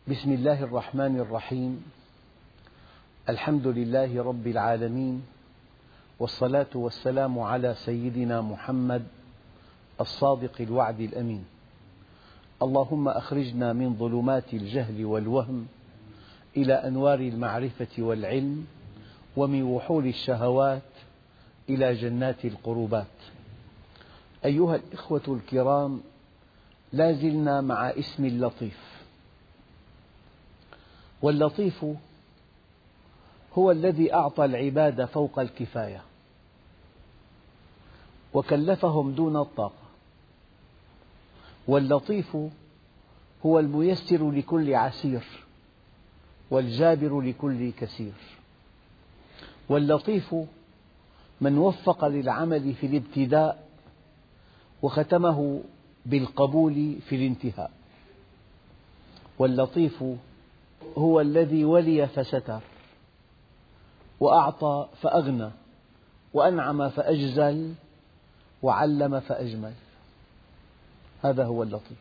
بسم الله الرحمن الرحيم. الحمد لله رب العالمين، والصلاة والسلام على سيدنا محمد الصادق الوعد الأمين. اللهم أخرجنا من ظلمات الجهل والوهم إلى أنوار المعرفة والعلم، ومن وحول الشهوات إلى جنات القربات. أيها الإخوة الكرام، لا زلنا مع اسم اللطيف، واللطيف هو الذي أعطى العباد فوق الكفاية وكلفهم دون الطاقة. واللطيف هو الميسر لكل عسير والجابر لكل كسير. واللطيف من وفق للعمل في الابتداء وختمه بالقبول في الانتهاء. واللطيف هو الذي ولي فستر، وأعطى فأغنى، وأنعم فأجزل، وعلم فأجمل. هذا هو اللطيف.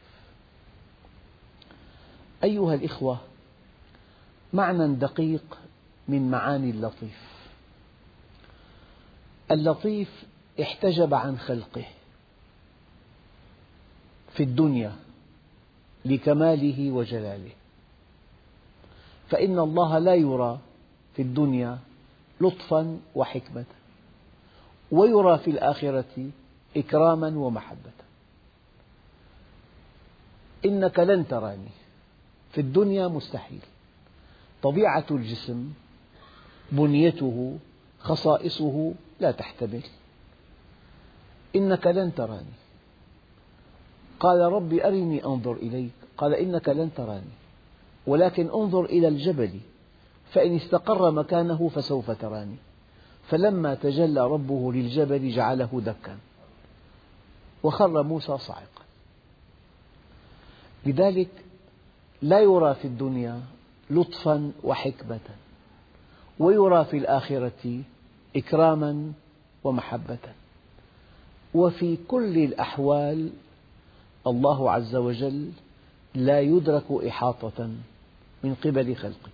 أيها الإخوة، معنى دقيق من معاني اللطيف. اللطيف احتجب عن خلقه في الدنيا لكماله وجلاله، فإن الله لا يرى في الدنيا لطفا وحكمة، ويرى في الآخرة إكراما ومحبة. إنك لن تراني، في الدنيا مستحيل، طبيعة الجسم، بنيته، خصائصه لا تحتمل. إنك لن تراني. قال رب أرني أنظر إليك، قال إنك لن تراني ولكن انظر إلى الجبل فإن استقر مكانه فسوف تراني. فلما تجلى ربه للجبل جعله دكا وخر موسى صاعقا. لذلك لا يرى في الدنيا لطفا وحكمة، ويرى في الآخرة إكراما ومحبة. وفي كل الأحوال الله عز وجل لا يدرك إحاطة من قبل خلقه،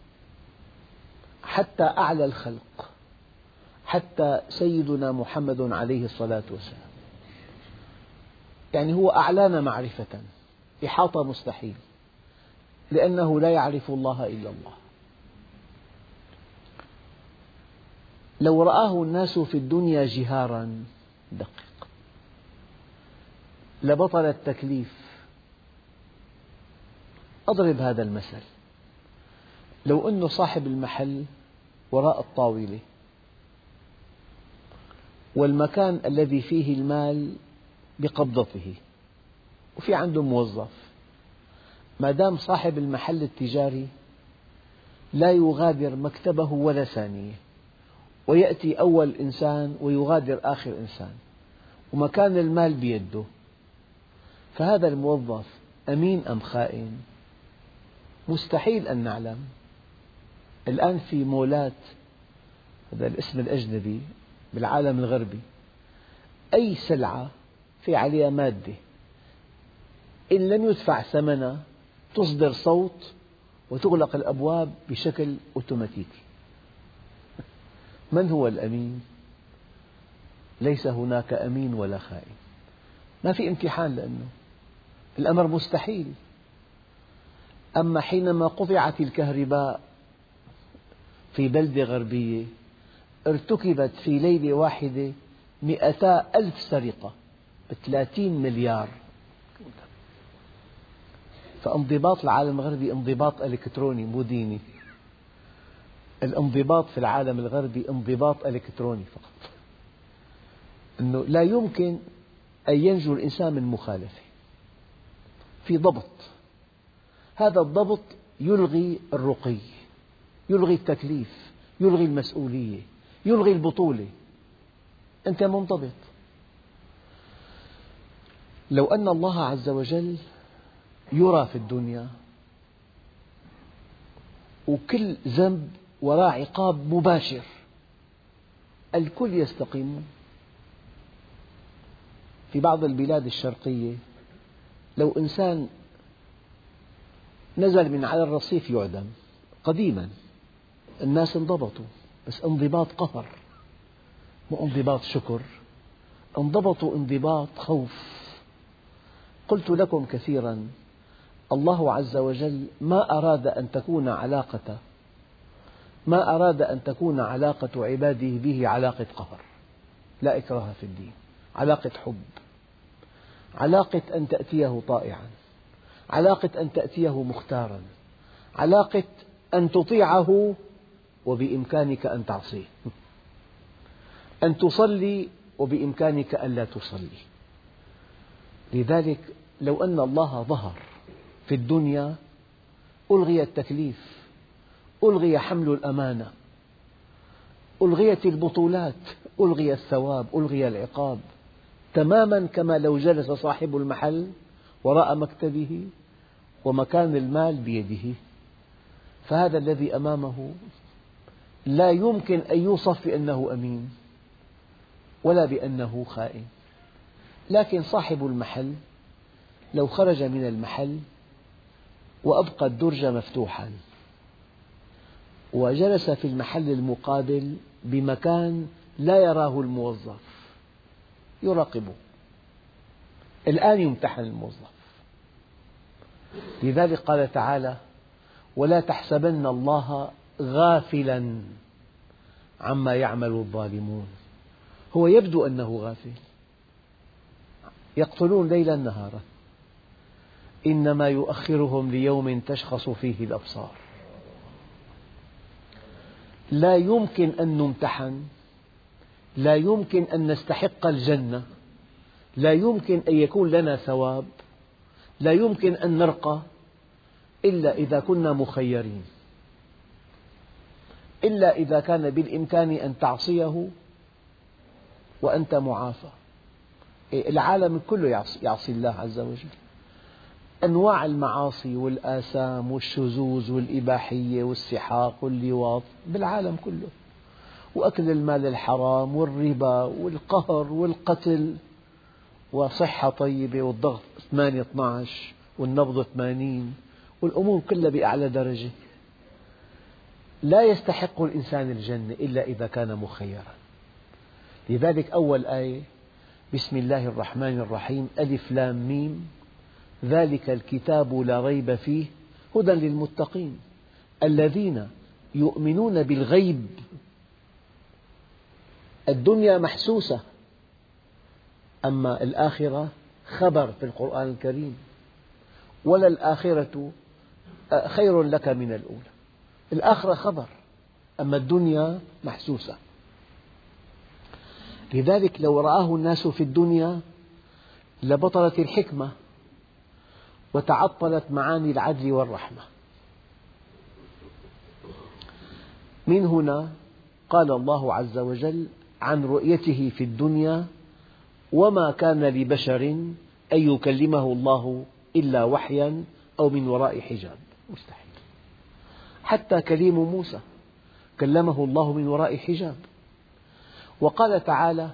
حتى أعلى الخلق، حتى سيدنا محمد عليه الصلاة والسلام، يعني هو أعلانا معرفة، إحاطة مستحيل، لأنه لا يعرف الله إلا الله. لو رآه الناس في الدنيا جهارا، دقق، لبطل التكليف. أضرب هذا المثل: لو أن صاحب المحل وراء الطاولة، والمكان الذي فيه المال بقبضته، وفي عنده موظف، ما دام صاحب المحل التجاري لا يغادر مكتبه ولا ثانية، ويأتي أول إنسان ويغادر آخر إنسان، ومكان المال بيده، فهذا الموظف أمين أم خائن؟ مستحيل أن نعلم. الآن في مولات، هذا الاسم الأجنبي بالعالم الغربي، أي سلعة في عليها مادة إن لم يدفع ثمنها تصدر صوت وتغلق الأبواب بشكل أوتوماتيكي. من هو الأمين؟ ليس هناك أمين ولا خائن، ما في امتحان، لأنه الأمر مستحيل. أما حينما قطعت الكهرباء في بلدة غربية، ارتكبت في ليلة واحدة 200,000 سرقة ب30 مليار. فانضباط العالم الغربي انضباط إلكتروني مو ديني. الانضباط في العالم الغربي انضباط إلكتروني فقط، أنه لا يمكن أن ينجو الإنسان من مخالفة، في ضبط. هذا الضبط يلغي الرقي، يلغي التكليف، يلغي المسؤولية، يلغي البطولة. أنت منضبط. لو أن الله عز وجل يرى في الدنيا، وكل ذنب وراء عقاب مباشر، الكل يستقيمون. في بعض البلاد الشرقية لو إنسان نزل من على الرصيف يعدم. قديما الناس انضبطوا، بس انضباط قهر، مو انضباط شكر، انضبطوا انضباط خوف. قلت لكم كثيرا، الله عز وجل ما أراد أن تكون علاقة عباده به علاقة قهر، لا إكراه في الدين، علاقة حب، علاقة أن تأتيه طائعا، علاقة أن تأتيه مختارا، علاقة أن تطيعه وبإمكانك أن تعصيه، أن تصلي وبإمكانك ألا تصلي. لذلك لو أن الله ظهر في الدنيا ألغي التكليف، ألغي حمل الأمانة، ألغيت البطولات، ألغي الثواب، ألغي العقاب، تماما كما لو جلس صاحب المحل وراء مكتبه ومكان المال بيده. فهذا الذي أمامه لا يمكن أن يوصف بأنه أمين ولا بأنه خائن، لكن صاحب المحل لو خرج من المحل وأبقى الدرج مفتوحا وجلس في المحل المقابل بمكان لا يراه الموظف يراقبه، الآن يمتحن الموظف. لذلك قال تعالى: ولا تحسبن الله غافلا عما يعمل الظالمون. هو يبدو أنه غافل، يقتلون ليلا نهارا، إنما يؤخرهم ليوم تشخص فيه الأبصار. لا يمكن أن نمتحن، لا يمكن أن نستحق الجنة، لا يمكن أن يكون لنا ثواب، لا يمكن أن نرقى إلا إذا كنا مخيرين، إلا إذا كان بالإمكان أن تعصيه وأنت معافى. العالم كله يعصي الله عز وجل، أنواع المعاصي والآثام والشذوذ والإباحية والسحاق واللواط بالعالم كله، وأكل المال الحرام والربا والقهر والقتل، وصحة طيبة والضغط 8-12 والنبض 80 والأمور كلها بأعلى درجة. لا يستحق الإنسان الجنة إلا إذا كان مخيرا. لذلك أول آية: بسم الله الرحمن الرحيم، ألف لام ميم، ذلك الكتاب لا ريب فيه هدى للمتقين الذين يؤمنون بالغيب. الدنيا محسوسة، أما الآخرة خبر في القرآن الكريم: وللآخرة خير لك من الأولى. الآخرة خبر، أما الدنيا محسوسة. لذلك لو رآه الناس في الدنيا لبطلت الحكمة وتعطلت معاني العدل والرحمة. من هنا قال الله عز وجل عن رؤيته في الدنيا: وما كان لبشر أن يكلمه الله إلا وحيا أو من وراء حجاب. مستحيل. حتى كليم موسى كلمه الله من وراء حجاب. وقال تعالى: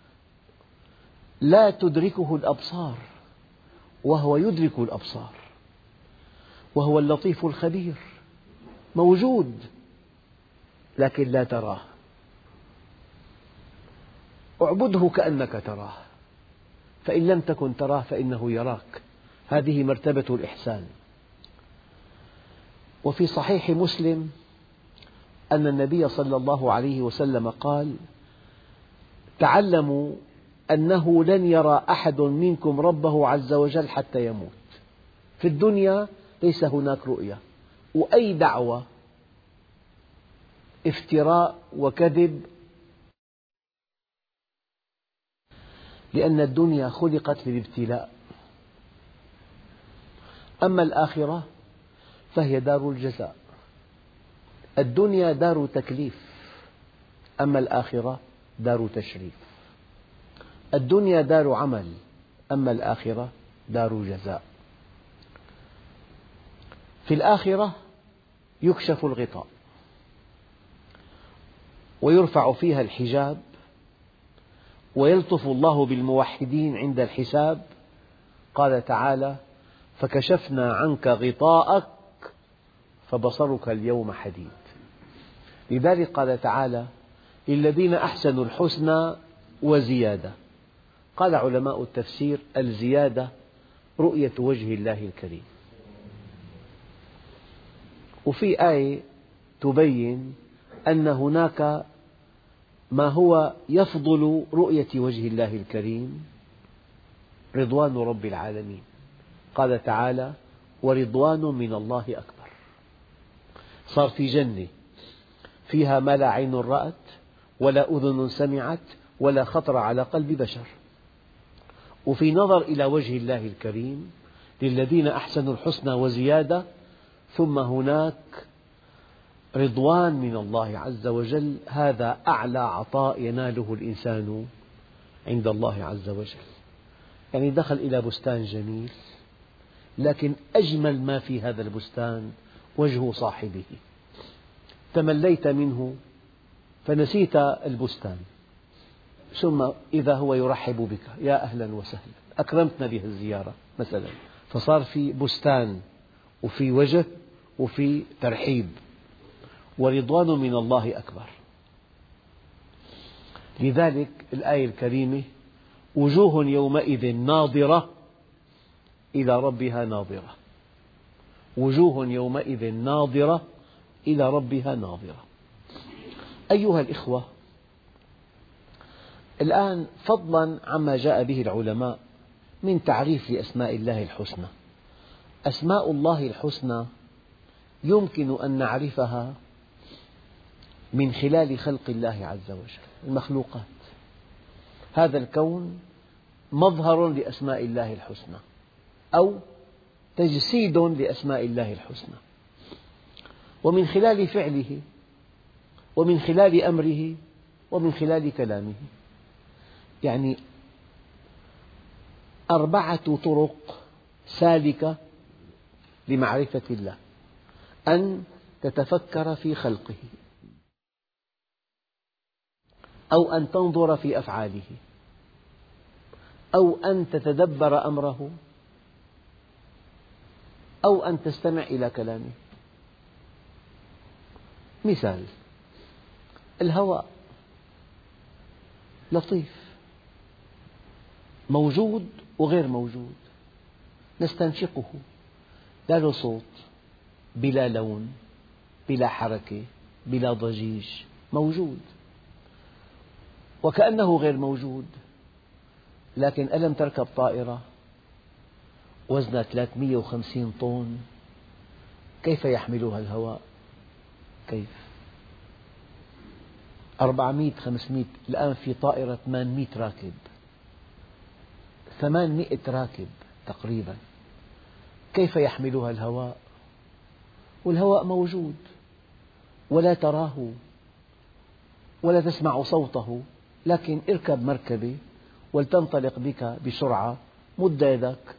لا تدركه الأبصار وهو يدرك الأبصار وهو اللطيف الخبير. موجود لكن لا تراه، اعبده كأنك تراه، فإن لم تكن تراه فإنه يراك. هذه مرتبة الإحسان. وفي صحيح مسلم أن النبي صلى الله عليه وسلم قال: تعلموا أنه لن يرى أحد منكم ربه عز وجل حتى يموت. في الدنيا ليس هناك رؤية، وأي دعوة افتراء وكذب، لأن الدنيا خلقت للابتلاء. أما الآخرة فهي دار الجزاء. الدنيا دار تكليف، أما الآخرة دار تشريف. الدنيا دار عمل، أما الآخرة دار جزاء. في الآخرة يكشف الغطاء ويرفع فيها الحجاب ويلطف الله بالموحدين عند الحساب. قال تعالى: فكشفنا عنك غطاءك فبصرك اليوم حديد. لذلك قال تعالى: للذين أحسنوا الحسنى وزيادة. قال علماء التفسير: الزيادة رؤية وجه الله الكريم. وفي آية تبين أن هناك ما هو يفضل رؤية وجه الله الكريم: رضوان رب العالمين. قال تعالى: ورضوان من الله أكبر. صار في جنة فيها ما لا عين رأت ولا أذن سمعت ولا خطر على قلب بشر. وفي نظر إلى وجه الله الكريم للذين أحسنوا الحسنى وزيادة، ثم هناك رضوان من الله عز وجل. هذا أعلى عطاء يناله الإنسان عند الله عز وجل. يعني دخل إلى بستان جميل، لكن أجمل ما في هذا البستان وجه صاحبه. تمليت منه فنسيت البستان، ثم إذا هو يرحب بك: يا أهلا وسهلا، أكرمتنا بهالزيارة مثلا. فصار في بستان وفي وجه وفي ترحيب. ورضوان من الله أكبر. لذلك الآية الكريمة: وجوه يومئذ ناظرة إلى ربها ناظرة. وجوه يومئذ ناظرة إلى ربها ناظرة. أيها الإخوة، الآن فضلا عما جاء به العلماء من تعريف لأسماء الله الحسنى، أسماء الله الحسنى يمكن أن نعرفها من خلال خلق الله عز وجل. المخلوقات، هذا الكون مظهر لأسماء الله الحسنى أو تجسيد لأسماء الله الحسنى، ومن خلال فعله ومن خلال أمره ومن خلال كلامه. يعني 4 طرق سالكة لمعرفة الله: أن تتفكر في خلقه، أو أن تنظر في أفعاله، أو أن تتدبر أمره، أو أن تستمع إلى كلامه. مثال: الهواء لطيف، موجود وغير موجود، نستنشقه، لا له صوت، بلا لون، بلا حركة، بلا ضجيج، موجود. وكأنه غير موجود، لكن ألم تركب طائرة وزنها 350 طن، كيف يحملها الهواء؟ كيف؟ 400 500، الآن في طائرة 800 راكب، 800 راكب تقريبا، كيف يحملها الهواء؟ والهواء موجود ولا تراه ولا تسمع صوته، لكن اركب مركبة ولتنطلق بك بسرعة، مد يدك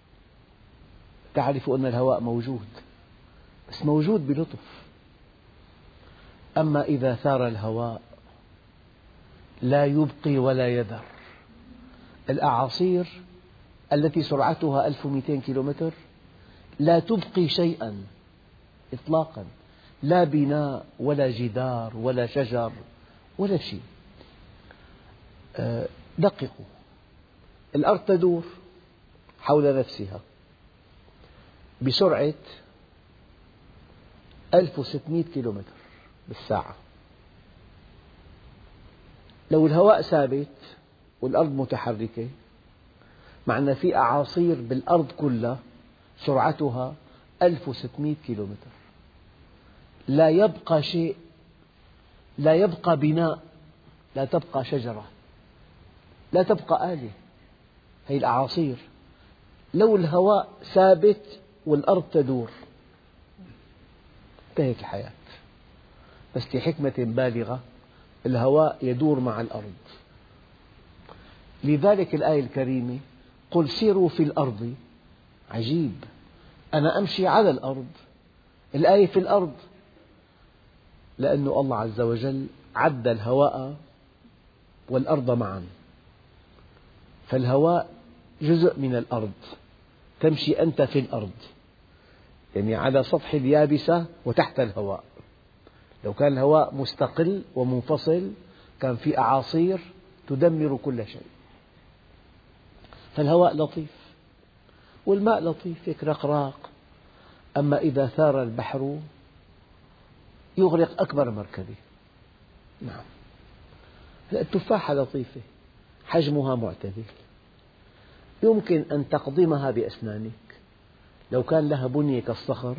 تعرف أن الهواء موجود، بس موجود بلطف. أما إذا ثار الهواء لا يبقي ولا يذر. الأعاصير التي سرعتها 1200 كيلومتر لا تبقي شيئا إطلاقا، لا بناء ولا جدار ولا شجر ولا شيء. دققوا، الأرض تدور حول نفسها بسرعة 1600 كيلومتر بالساعة. لو الهواء ثابت والأرض متحركة، معنى في أعاصير بالأرض كلها سرعتها 1600 كيلومتر، لا يبقى شيء، لا يبقى بناء، لا تبقى شجرة، لا تبقى آلة. هذه الأعاصير لو الهواء ثابت والأرض تدور انتهت الحياة. بس لحكمة بالغة الهواء يدور مع الأرض. لذلك الآية الكريمة: قل سيروا في الأرض. عجيب، أنا أمشي على الأرض، الآية في الأرض، لأن الله عز وجل عد الهواء والأرض معا، فالهواء جزء من الأرض، تمشي أنت في الأرض. يعني على سطح اليابسة وتحت الهواء. لو كان الهواء مستقل ومنفصل كان في أعاصير تدمر كل شيء. فالهواء لطيف والماء لطيف هيك رقراق. أما إذا ثار البحر يغرق أكبر مركبة. نعم. التفاحة لطيفة حجمها معتدل، يمكن أن تقضمها بأسنانك. لو كان لها بنية كالصخر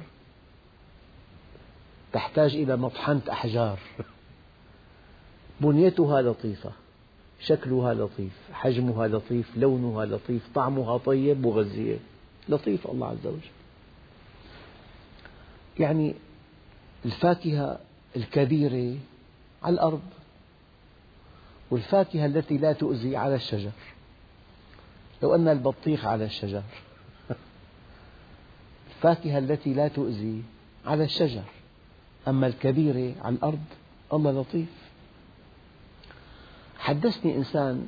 تحتاج إلى مطحنة أحجار. بنيتها لطيفة، شكلها لطيف، حجمها لطيف، لونها لطيف، طعمها طيب مغذية، لطيف الله عز وجل. يعني الفاكهة الكبيرة على الأرض، والفاكهة التي لا تؤذي على الشجر. لو أن البطيخ على الشجر، الفاكهة التي لا تؤذي على الشجر، أما الكبيرة على الأرض الله لطيف. حدثني إنسان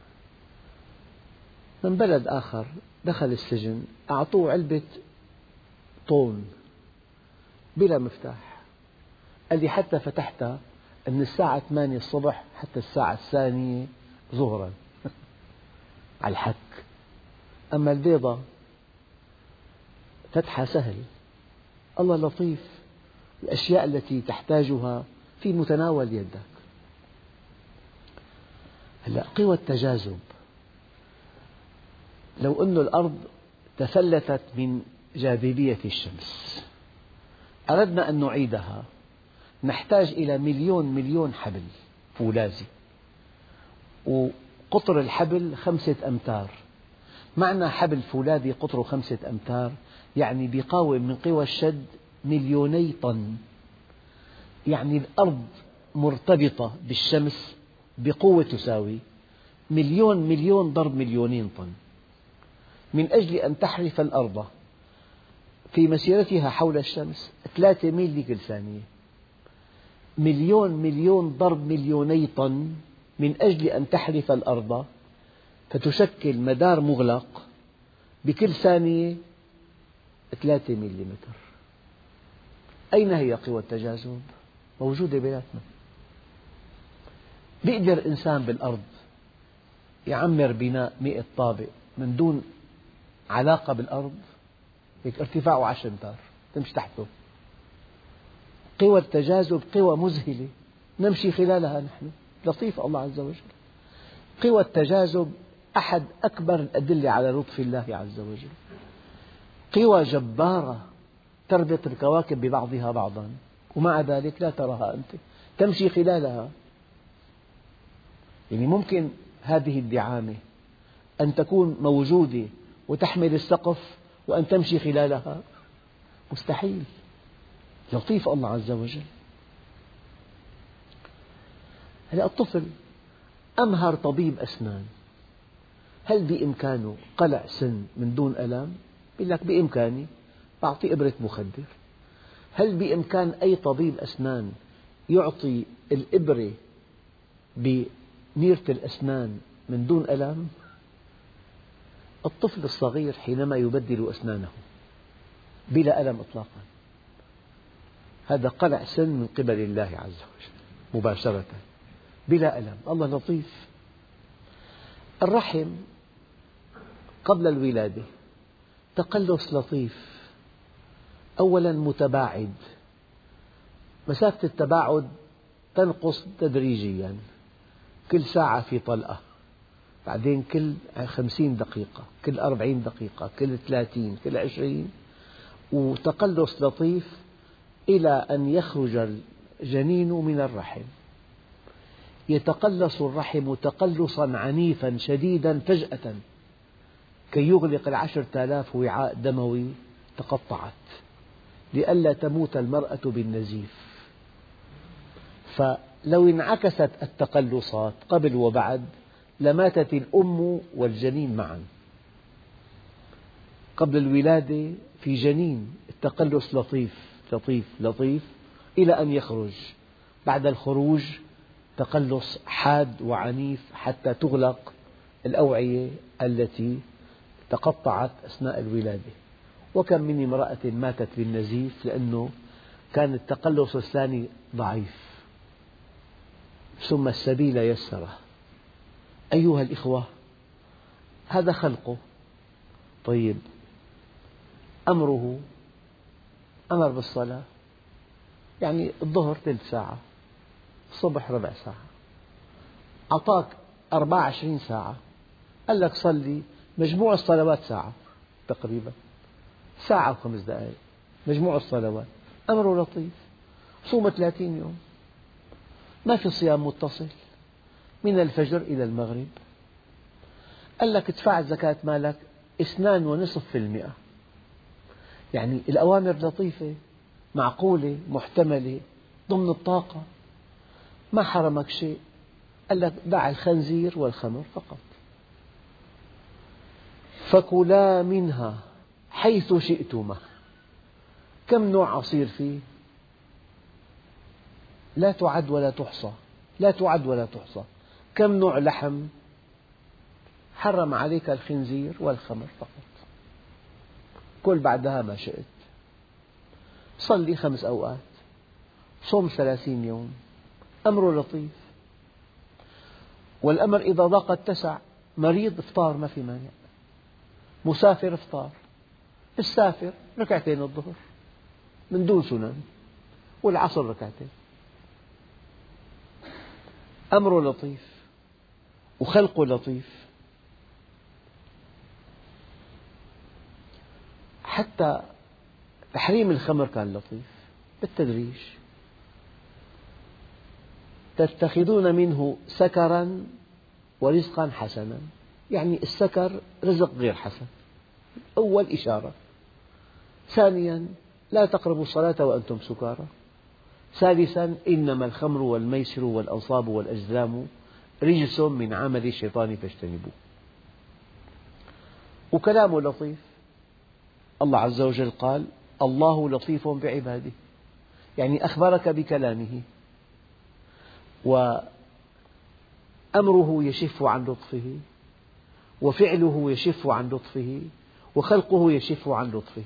من بلد آخر دخل السجن، أعطوه علبة طون بلا مفتاح. قال لي حتى فتحتها من الساعة 8 الصبح حتى الساعة 2 ظهرا على الحك. أما البيضة فتحها سهل. الله لطيف، الأشياء التي تحتاجها في متناول يدك. هلأ قوى التجاذب، لو أن الأرض تفلتت من جاذبية الشمس أردنا أن نعيدها، نحتاج إلى مليون حبل فولاذي، وقطر الحبل 5 أمتار. معنى حبل فولاذي قطره 5 أمتار يعني بيقاوم من قوى الشد 2,000,000 طن. يعني الأرض مرتبطة بالشمس بقوة تساوي مليون ضرب 2,000,000 طن. من أجل أن تحرث الأرض في مسيرتها حول الشمس 3 ميل لكل ثانية. مليون ضرب 2,000,000 طن من أجل أن تحرث الأرض، فتشكل مدار مغلق بكل ثانية 3 مليمتر. أين هي قوى التجاذب؟ موجودة بيناتنا. بيقدر إنسان بالأرض يعمر بناء 100 طابق من دون علاقة بالأرض، هيك ارتفاعه 10 أمتار تمشي تحته. قوى التجاذب قوى مذهلة نمشي خلالها نحن، لطيف الله عز وجل. قوى التجاذب أحد أكبر الأدلة على لطف الله عز وجل. قوى جبارة تربط الكواكب ببعضها بعضا، ومع ذلك لا تراها أنت، تمشي خلالها. يعني ممكن هذه الدعامة أن تكون موجودة وتحمل السقف وأن تمشي خلالها؟ مستحيل. لطيف الله عز وجل. هلأ الطفل أمهر طبيب أسنان، هل بإمكانه قلع سن من دون ألم؟ يقول لك بإمكاني، أعطي إبرة مخدر. هل بإمكان أي طبيب أسنان يعطي الإبرة بنيرة الأسنان من دون ألم؟ الطفل الصغير حينما يبدل أسنانه بلا ألم إطلاقا، هذا قلع سن من قبل الله عز وجل مباشرة بلا ألم. الله لطيف. الرحم قبل الولادة تقلص لطيف. أولا متباعد، مسافة التباعد تنقص تدريجيا، كل ساعة في طلقة، بعدين كل 50 دقيقة، كل 40 دقيقة، كل 30، كل 20، وتقلص لطيف إلى أن يخرج الجنين من الرحم. يتقلص الرحم تقلصا عنيفا شديدا فجأة كي يغلق 10,000 وعاء دموي تقطعت لئلا تموت المرأة بالنزيف. فلو انعكست التقلصات قبل وبعد لماتت الأم والجنين معا. قبل الولادة في جنين التقلص لطيف لطيف لطيف إلى أن يخرج، بعد الخروج تقلص حاد وعنيف حتى تغلق الأوعية التي تقطعت أثناء الولادة. وكم من امرأة ماتت بالنزيف لأنه كان التقلص الثاني ضعيف، ثم السبيل يسره. أيها الإخوة، هذا خلقه. طيب، أمره أمر بالصلاة، يعني الظهر ثلث ساعة، الصبح ربع ساعة، أعطاك 24 ساعة، قال لك صلي مجموع الصلوات ساعة تقريبا، ساعة و5 دقائق مجموع الصلوات. أمره لطيف. صوم 30 يوم، ما في صيام متصل من الفجر إلى المغرب. قال لك ادفع زكاة مالك 2.5%. يعني الأوامر لطيفة، معقولة، محتملة، ضمن الطاقة، ما حرمك شيء. قال لك دع الخنزير والخمر فقط. فكلا منها حيث شئتما. كم نوع عصير فيه؟ لا تعد ولا تحصى، لا تعد ولا تحصى. كم نوع لحم؟ حرم عليك الخنزير والخمر فقط. كل بعدها ما شئت. صلي 5 أوقات، صم 30 يوم، أمره لطيف. والأمر إذا ضاق اتسع. مريض افطار ما في مانع، مسافر افطار. السافر ركعتين الظهر من دون سنن، والعصر ركعتين. أمره لطيف وخلقه لطيف. حتى تحريم الخمر كان لطيف بالتدريج. تتخذون منه سكرا ورزقا حسنا. يعني السكر رزق غير حسن، أول إشارة. ثانيا، لا تقربوا الصلاة وأنتم سكارى. ثالثا، إنما الخمر والميسر والأنصاب والأزلام رجس من عمل الشيطان فاجتنبوه. وكلامه لطيف. الله عز وجل قال: الله لطيف بعباده، يعني أخبرك بكلامه، وأمره يشف عن لطفه، وفعله يشف عن لطفه، وخلقه يشف عن لطفه.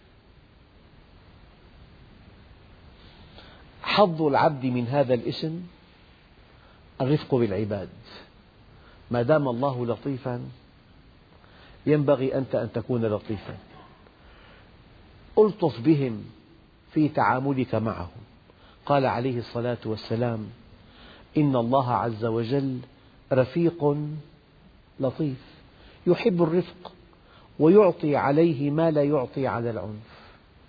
حظ العبد من هذا الاسم الرفق بالعباد. ما دام الله لطيفا ينبغي أنت أن تكون لطيفا. ألطف بهم في تعاملك معهم. قال عليه الصلاة والسلام: إن الله عز وجل رفيق لطيف يحب الرفق ويعطي عليه ما لا يعطي على العنف.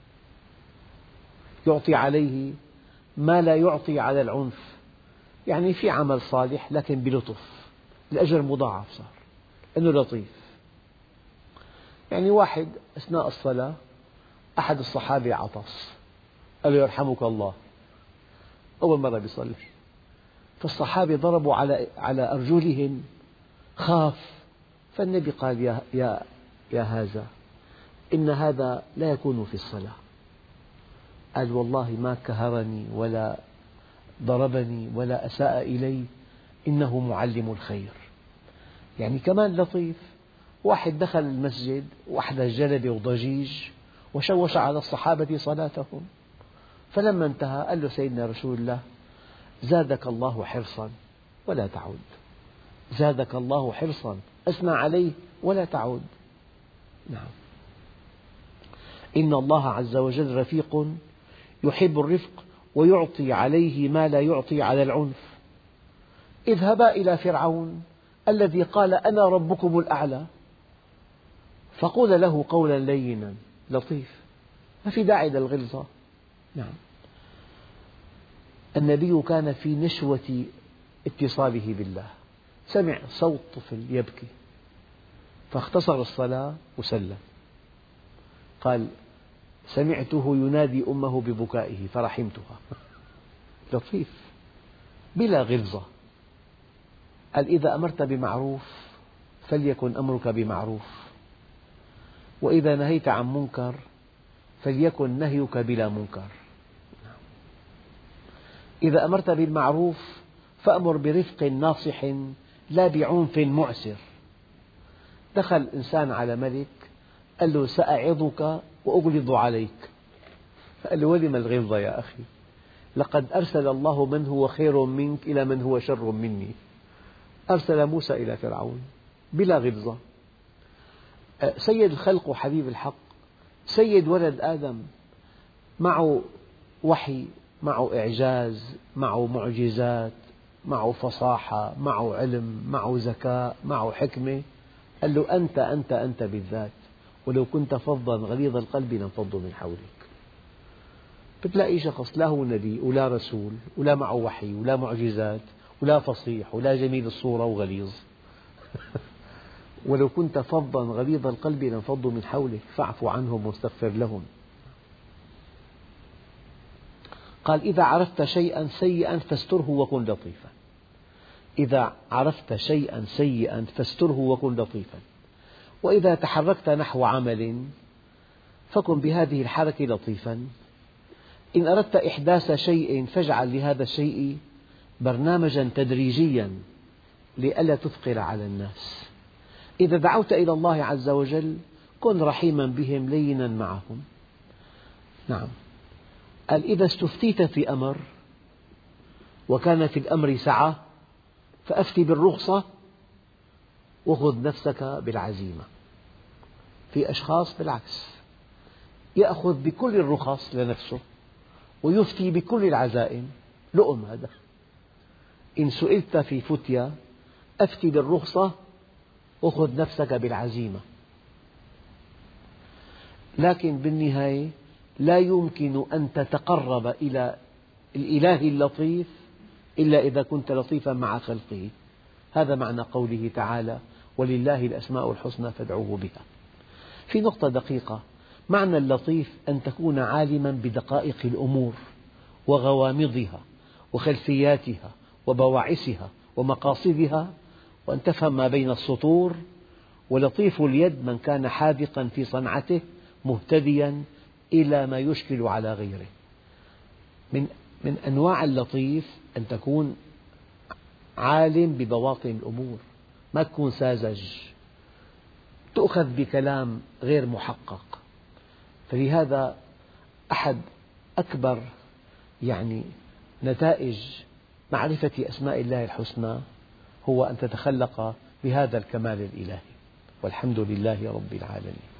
يعطي عليه ما لا يعطي على العنف، يعني في عمل صالح لكن بلطف، الأجر مضاعف صار، إنه لطيف. يعني واحد أثناء الصلاة أحد الصحابة عطس، قال له: يرحمك الله. أول مرة يصلي، فالصحابة ضربوا على أرجلهم، خاف. فالنبي قال: يا هذا، إن هذا لا يكون في الصلاة. قال: والله ما كهرني ولا ضربني ولا أساء إلي، إنه معلم الخير. يعني كمان لطيف. واحد دخل المسجد وأحدث جلبة وضجيج وشوش على الصحابة صلاتهم، فلما انتهى قال له: سيدنا رسول الله، زادك الله حرصا ولا تعود. زادك الله حرصا، أثنى عليه ولا تعود. نعم. إن الله عز وجل رفيق يحب الرفق ويعطي عليه ما لا يعطي على العنف. اذهبا إلى فرعون الذي قال: أنا ربكم الأعلى، فقول له قولا لينا لطيف، ما في داعي للغلظة. نعم. النبي كان في نشوة اتصاله بالله، سمع صوت طفل يبكي فاختصر الصلاة وسلم. قال: سمعته ينادي أمه ببكائه فرحمتها. لطيف بلا غلظة. قال: إذا أمرت بمعروف فليكن أمرك بمعروف، وإذا نهيت عن منكر فليكن نهيك بلا منكر. إذا أمرت بالمعروف فأمر برفق ناصح لا بعنف معسر. دخل إنسان على ملك قال له: سأعظك وأغلظ عليك. فقال له ولم الغلظة يا أخي؟ لقد أرسل الله من هو خير منك إلى من هو شر مني. أرسل موسى إلى فرعون بلا غلظة. سيد الخلق وحبيب الحق، سيد ولد آدم، معه وحي، معه إعجاز، معه معجزات، معه فصاحة، معه علم، معه ذكاء، معه حكمة. قال له أنت أنت أنت بالذات، ولو كنت فظا غليظ القلب لانفضوا من حولك. بتلاقي شخص لا هو نبي ولا رسول ولا معه وحي ولا معجزات ولا فصيح ولا جميل الصورة وغليظ. ولو كنت فظا غليظ القلب لانفضوا من حولك فاعف عنهم واستغفر لهم. قال إذا عرفت شيئا سيئا فاستره وكن لطيفا. إذا عرفت شيئا سيئا فاستره وكن لطيفا، وإذا تحركت نحو عمل فكن بهذه الحركة لطيفا. إن أردت إحداث شيء فاجعل لهذا الشيء برنامجا تدريجيا لئلا تثقل على الناس. إذا دعوت إلى الله عز وجل كن رحيما بهم لينا معهم. نعم، قال إذا استفتيت في أمر وكان في الأمر سعة فأفتي بالرخصة وخذ نفسك بالعزيمة. في أشخاص بالعكس يأخذ بكل الرخص لنفسه ويفتي بكل العزائم. لؤم هذا. إن سئلت في فتيا أفتي بالرخصة وخذ نفسك بالعزيمة. لكن بالنهاية لا يمكن أن تتقرب إلى الإله اللطيف إلا إذا كنت لطيفا مع خلقه. هذا معنى قوله تعالى ولله الأسماء الحسنى فادعوه بها. في نقطة دقيقة، معنى اللطيف أن تكون عالما بدقائق الأمور وغوامضها وخلفياتها وبواعثها ومقاصدها، وأن تفهم ما بين السطور. ولطيف اليد من كان حاذقا في صنعته مهتديا إلى ما يشكل على غيره. من أنواع اللطيف أن تكون عالم ببواطن الأمور، ما تكون ساذج تؤخذ بكلام غير محقق. فلهذا أحد أكبر نتائج معرفة أسماء الله الحسنى هو أن تتخلق بهذا الكمال الإلهي. والحمد لله رب العالمين.